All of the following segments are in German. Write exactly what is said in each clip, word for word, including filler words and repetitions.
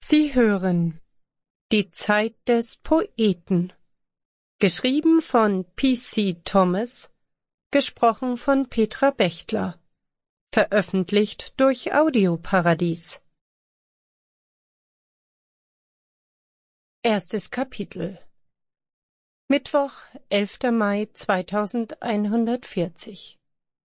Sie hören Die Zeit des Poeten, geschrieben von P C Thomas, gesprochen von Petra Bechtler, veröffentlicht durch Audioparadies. Erstes Kapitel. Mittwoch, elfter Mai zweitausendeinhundertvierzig.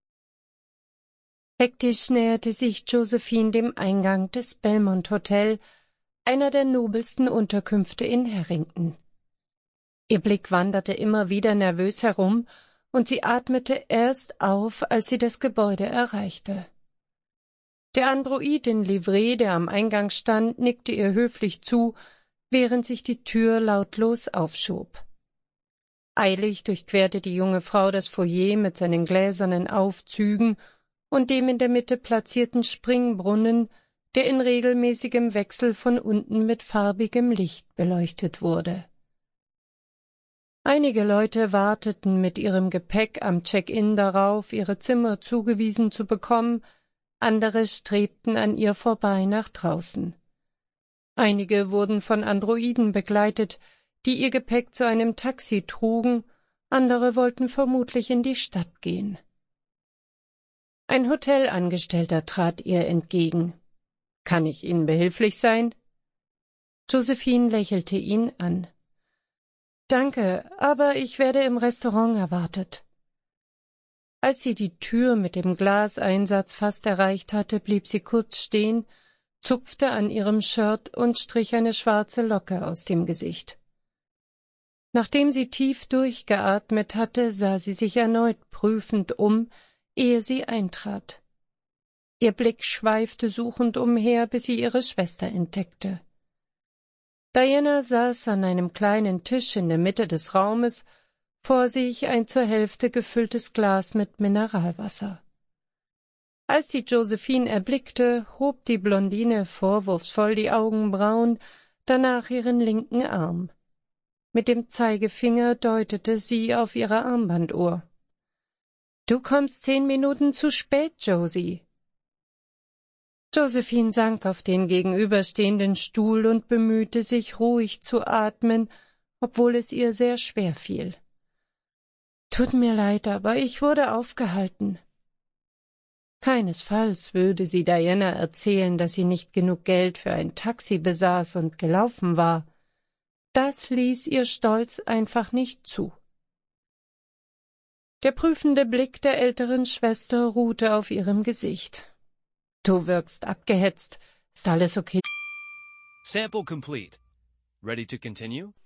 Hektisch näherte sich Josephine dem Eingang des Belmont Hotel, einer der nobelsten Unterkünfte in Harrington. Ihr Blick wanderte immer wieder nervös herum, und sie atmete erst auf, als sie das Gebäude erreichte. Der Android in Livree, der am Eingang stand, nickte ihr höflich zu, während sich die Tür lautlos aufschob. Eilig durchquerte die junge Frau das Foyer mit seinen gläsernen Aufzügen und dem in der Mitte platzierten Springbrunnen, der in regelmäßigem Wechsel von unten mit farbigem Licht beleuchtet wurde. Einige Leute warteten mit ihrem Gepäck am Check-in darauf, ihre Zimmer zugewiesen zu bekommen, andere strebten an ihr vorbei nach draußen. Einige wurden von Androiden begleitet, die ihr Gepäck zu einem Taxi trugen, andere wollten vermutlich in die Stadt gehen. Ein Hotelangestellter trat ihr entgegen. »Kann ich Ihnen behilflich sein?« Josephine lächelte ihn an. »Danke, aber ich werde im Restaurant erwartet.« Als sie die Tür mit dem Glaseinsatz fast erreicht hatte, blieb sie kurz stehen, zupfte an ihrem Shirt und strich eine schwarze Locke aus dem Gesicht. Nachdem sie tief durchgeatmet hatte, sah sie sich erneut prüfend um, ehe sie eintrat. Ihr Blick schweifte suchend umher, bis sie ihre Schwester entdeckte. Diana saß an einem kleinen Tisch in der Mitte des Raumes, vor sich ein zur Hälfte gefülltes Glas mit Mineralwasser. Als sie Josephine erblickte, hob die Blondine vorwurfsvoll die Augenbrauen, danach ihren linken Arm. Mit dem Zeigefinger deutete sie auf ihre Armbanduhr. »Du kommst zehn Minuten zu spät, Josie.« Josephine sank auf den gegenüberstehenden Stuhl und bemühte sich, ruhig zu atmen, obwohl es ihr sehr schwer fiel. »Tut mir leid, aber ich wurde aufgehalten.« Keinesfalls würde sie Diana erzählen, dass sie nicht genug Geld für ein Taxi besaß und gelaufen war. Das ließ ihr Stolz einfach nicht zu. Der prüfende Blick der älteren Schwester ruhte auf ihrem Gesicht. »Du wirkst abgehetzt. Ist alles okay?« Sample complete. Ready to continue?